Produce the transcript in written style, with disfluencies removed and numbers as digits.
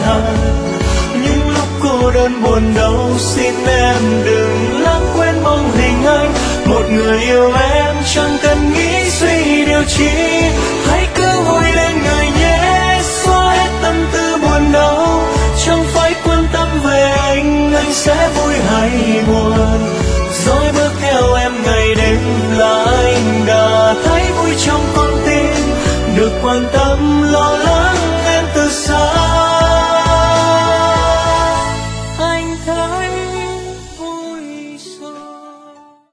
hẳn. Những lúc cô đơn buồn đau xin em đừng lãng quên bóng hình anh, một người yêu em chẳng cần nghĩ suy điều chi. Hãy cứ vui lên người nhé, xóa hết tâm tư buồn đau. Chẳng phải quan tâm về anh sẽ vui hay buồn. Rồi bước theo em ngày đêm là anh đã thấy vui trong